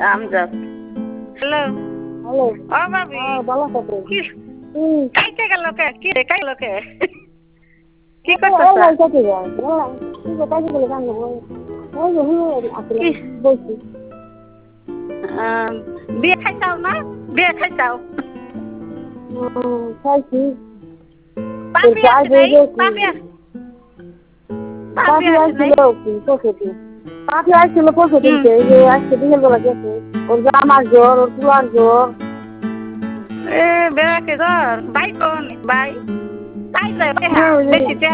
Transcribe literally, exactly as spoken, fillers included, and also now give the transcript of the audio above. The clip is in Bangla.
Amjad hello hello. ও ভাবি হ্যাঁ ভালো থাকো। কি হুম। কাইতে গেল কে কি রে কাইল কে কি এই এই করতেছ লাইন কেটে যায়। এই লাইন কি কোথায় গেলে জানো? ওই ওই যে হুম আসলে কি বলছি। আহ, বিয়ে খাইছাও না বিয়ে খাইছাও হুম খাইছি। তোর পাপি চাই আসে দিয়ে নাই গেছি। পাপি আস- পাপি পাখি আসে আসছিল নাই কি পশুটি। পাখি আসছিল হুম পশুটিকে এই যে আজকে বিকেল বেলা গেছে। ওর জামার জ্বর ওর তুলার জ্বর। এ বেড়াকে ধর বাই কোন বাই তাই যায় হ্যাঁ ওই যে বেশি